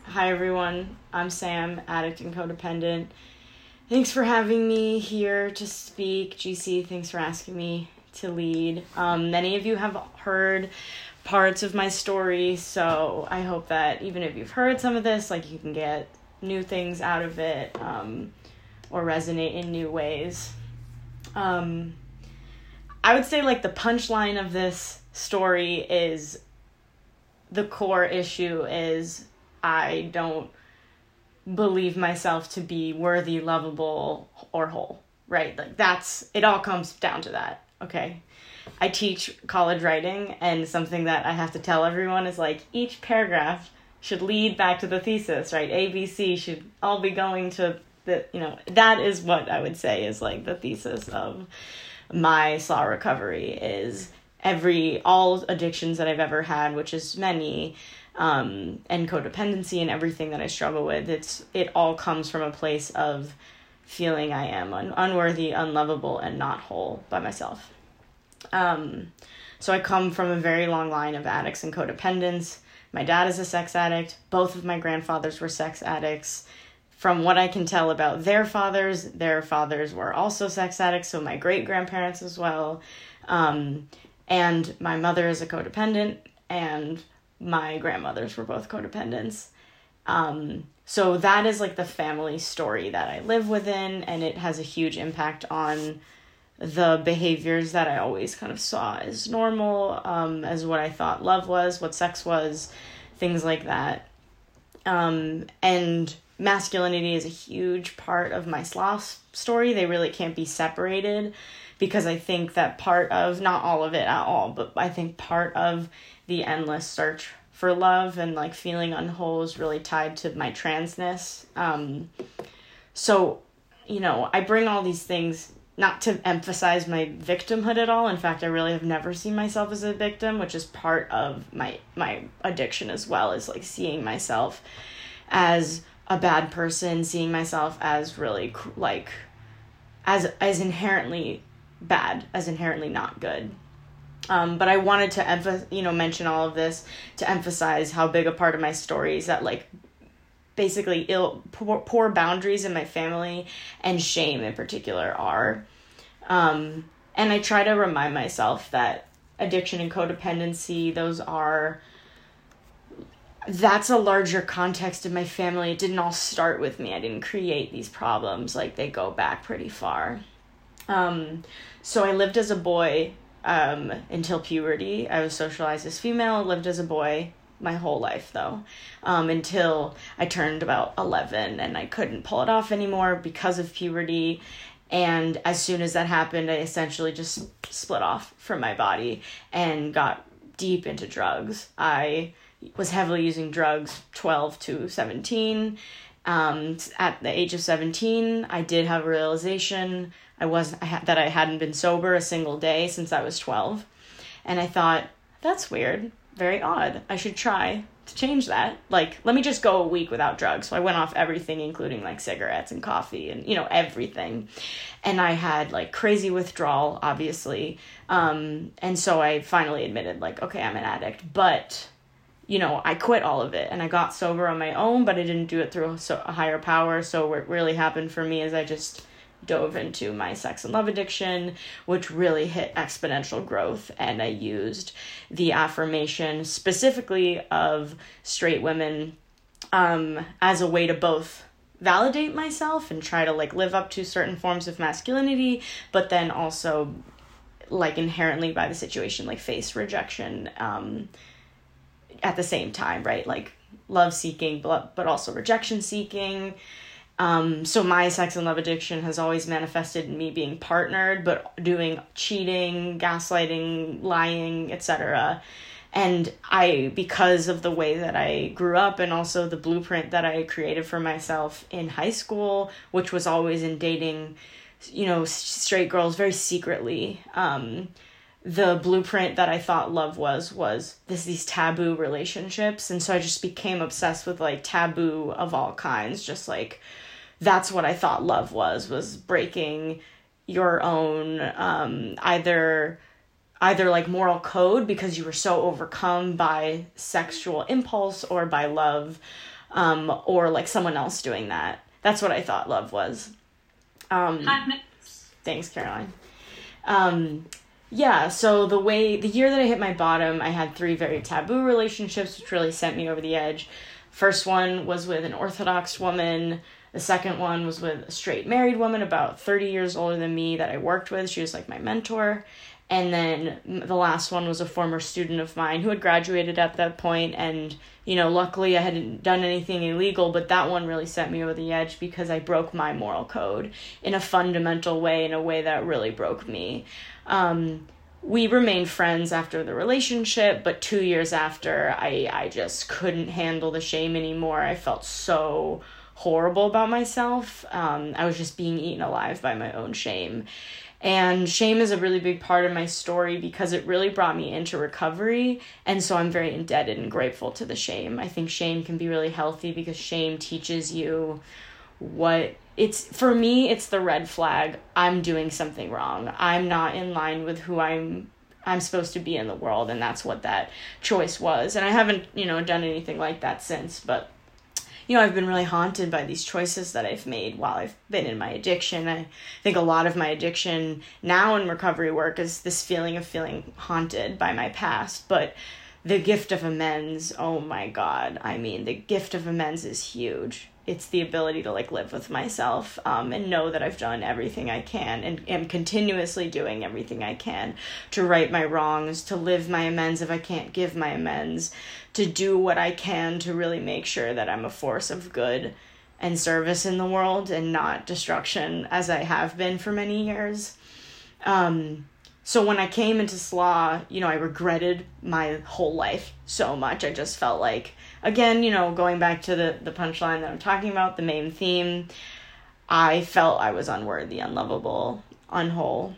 Hi everyone, I'm Sam, addict and codependent. Thanks for having me here to speak. GC, thanks for asking me to lead. Many of you have heard parts of my story, so I hope that even if you've heard some of this, like you can get new things out of it, or resonate in new ways. I would say like the punchline of this story is the core issue is I don't believe myself to be worthy, lovable, or whole, right? Like it all comes down to that, okay? I teach college writing, and something that I have to tell everyone is like each paragraph should lead back to the thesis, right? ABC should all be going to that is what I would say is like the thesis of my SLA recovery is all addictions that I've ever had, which is many, and codependency and everything that I struggle with. It all comes from a place of feeling I am unworthy, unlovable, and not whole by myself. So I come from a very long line of addicts and codependents. My dad is a sex addict. Both of my grandfathers were sex addicts. From what I can tell about their fathers were also sex addicts, so my great-grandparents as well. And my mother is a codependent, and my grandmothers were both codependents. So that is like the family story that I live within, and it has a huge impact on the behaviors that I always kind of saw as normal, as what I thought love was, what sex was, things like that. And masculinity is a huge part of my SLA story. They really can't be separated, because I think that part of, not all of it at all, but I think part of the endless search for love and like feeling unwhole is really tied to my transness. So, I bring all these things not to emphasize my victimhood at all. In fact, I really have never seen myself as a victim, which is part of my addiction as well, is like seeing myself as a bad person, seeing myself as really like as inherently bad, as inherently not good. But I wanted to mention all of this to emphasize how big a part of my story is that like basically poor boundaries in my family and shame in particular are. And I try to remind myself that addiction and codependency, that's a larger context in my family. It didn't all start with me. I didn't create these problems. Like they go back pretty far. So I lived as a boy until puberty. I was socialized as female. I lived as a boy my whole life, though, until I turned about 11, and I couldn't pull it off anymore because of puberty. And as soon as that happened, I essentially just split off from my body and got deep into drugs. I was heavily using drugs 12 to 17. At the age of 17, I did have a realization that I hadn't been sober a single day since I was 12. And I thought, that's weird, very odd. I should try to change that. Like, let me just go a week without drugs. So I went off everything, including like cigarettes and coffee and, everything. And I had like crazy withdrawal, obviously. And so I finally admitted like, okay, I'm an addict, but I quit all of it and I got sober on my own, but I didn't do it through a higher power. So what really happened for me is I just dove into my sex and love addiction, which really hit exponential growth. And I used the affirmation specifically of straight women as a way to both validate myself and try to like live up to certain forms of masculinity, but then also like inherently by the situation, like face rejection at the same time, right? Like love seeking, but also rejection seeking. So my sex and love addiction has always manifested in me being partnered, but doing cheating, gaslighting, lying, etc. And because of the way that I grew up and also the blueprint that I created for myself in high school, which was always in dating, straight girls very secretly, the blueprint that I thought love was these taboo relationships. And so I just became obsessed with like taboo of all kinds, just like that's what I thought love was breaking your own either like moral code because you were so overcome by sexual impulse or by love, or like someone else doing that. That's what I thought love was. 5 minutes. Thanks, Caroline. Yeah, so the year that I hit my bottom, I had 3 very taboo relationships, which really sent me over the edge. First one was with an Orthodox woman. The second one was with a straight married woman about 30 years older than me that I worked with. She was like my mentor. And then the last one was a former student of mine who had graduated at that point. And, you know, luckily I hadn't done anything illegal, but that one really sent me over the edge because I broke my moral code in a fundamental way, in a way that really broke me. We remained friends after the relationship, but 2 years after, I just couldn't handle the shame anymore. I felt so horrible about myself. I was just being eaten alive by my own shame. And shame is a really big part of my story because it really brought me into recovery. And so I'm very indebted and grateful to the shame. I think shame can be really healthy because shame teaches you for me, it's the red flag. I'm doing something wrong. I'm not in line with who I'm supposed to be in the world. And that's what that choice was. And I haven't, done anything like that since, but I've been really haunted by these choices that I've made while I've been in my addiction. I think a lot of my addiction now in recovery work is this feeling of feeling haunted by my past. But the gift of amends, oh my God. I mean, the gift of amends is huge. It's the ability to live with myself and know that I've done everything I can and am continuously doing everything I can to right my wrongs, to live my amends if I can't give my amends, to do what I can to really make sure that I'm a force of good and service in the world and not destruction as I have been for many years. So when I came into SLA, I regretted my whole life so much. I just felt like, again, going back to the punchline that I'm talking about, the main theme, I felt I was unworthy, unlovable, unwhole.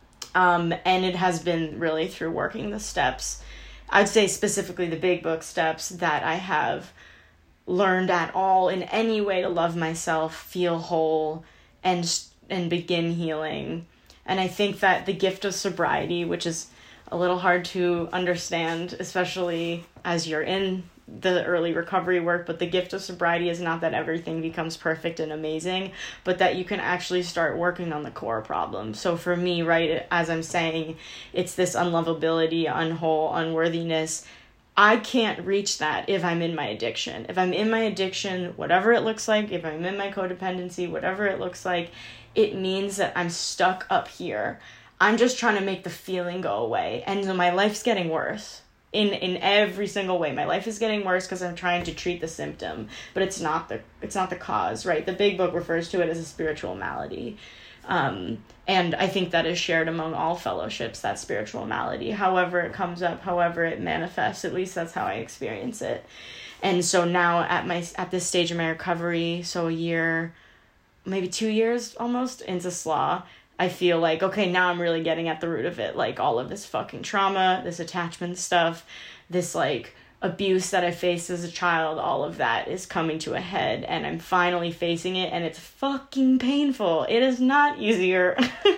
And it has been really through working the steps, I'd say specifically the big book steps, that I have learned at all in any way to love myself, feel whole, and begin healing. And I think that the gift of sobriety, which is a little hard to understand, especially as you're in the early recovery work, but the gift of sobriety is not that everything becomes perfect and amazing, but that you can actually start working on the core problem. So for me, right, as I'm saying, it's this unlovability, unwhole, unworthiness. I can't reach that if I'm in my addiction. If I'm in my addiction, whatever it looks like, if I'm in my codependency, whatever it looks like, it means that I'm stuck up here. I'm just trying to make the feeling go away. And so my life's getting worse in every single way. My life is getting worse because I'm trying to treat the symptom, but it's not the cause, right? The big book refers to it as a spiritual malady. And I think that is shared among all fellowships, that spiritual malady. However it comes up, however it manifests, at least that's how I experience it. And so now at this stage of my recovery, so a year, maybe 2 years almost into SLA, I feel like, okay, now I'm really getting at the root of it. All of this fucking trauma, this attachment stuff, this abuse that I faced as a child, all of that is coming to a head, and I'm finally facing it, and it's fucking painful. It is not easier.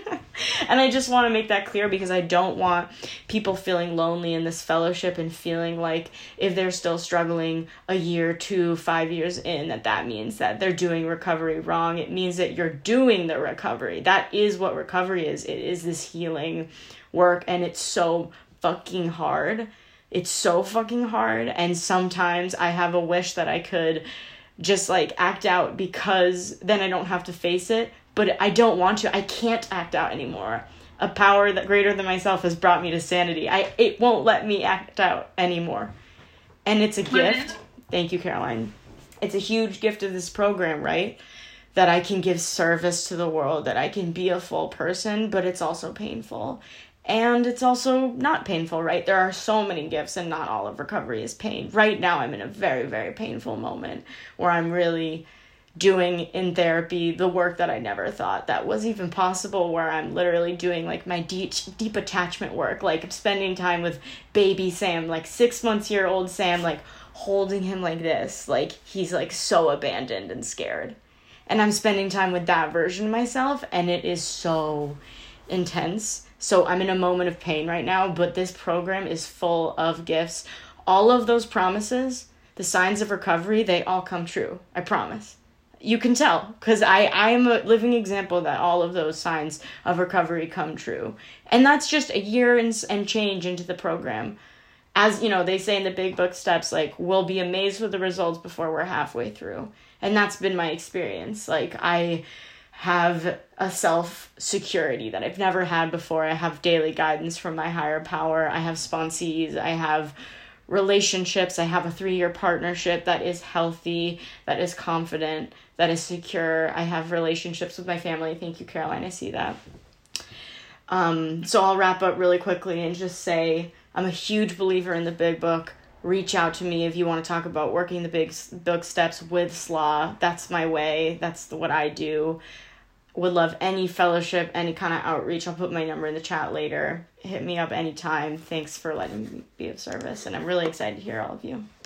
And I just want to make that clear because I don't want people feeling lonely in this fellowship and feeling like if they're still struggling a year, 2, 5 years in, that means that they're doing recovery wrong. It means that you're doing the recovery. That is what recovery is. It is this healing work, and it's so fucking hard. It's so fucking hard, and sometimes I have a wish that I could just act out because then I don't have to face it, but I don't want to. I can't act out anymore. A power that greater than myself has brought me to sanity. It won't let me act out anymore. And it's a gift. Thank you, Caroline. It's a huge gift of this program, right? That I can give service to the world, that I can be a full person, but it's also painful. And it's also not painful, right? There are so many gifts and not all of recovery is pain. Right now, I'm in a very, very painful moment where I'm really doing in therapy the work that I never thought that was even possible, where I'm literally doing my deep attachment work, spending time with baby Sam, 6 months year old Sam, holding him like this, he's so abandoned and scared. And I'm spending time with that version of myself, and it is so intense. So I'm in a moment of pain right now, but this program is full of gifts. All of those promises the signs of recovery, they all come true. I promise. You can tell, because I'm a living example that all of those signs of recovery come true. And that's just a year and change into the program. As, you know, they say in the Big Book Steps, like, we'll be amazed with the results before we're halfway through. And that's been my experience. Like, I have a self-security that I've never had before. I have daily guidance from my higher power. I have sponsees. I have relationships. I have a 3-year partnership that is healthy, that is confident, that is secure. I have relationships with my family. Thank you, Caroline. I see that. So I'll wrap up really quickly and just say I'm a huge believer in the Big Book. Reach out to me if you want to talk about working the Big Book Steps with SLA. That's my way. That's what I do. Would love any fellowship, any kind of outreach. I'll put my number in the chat later. Hit me up anytime. Thanks for letting me be of service. And I'm really excited to hear all of you.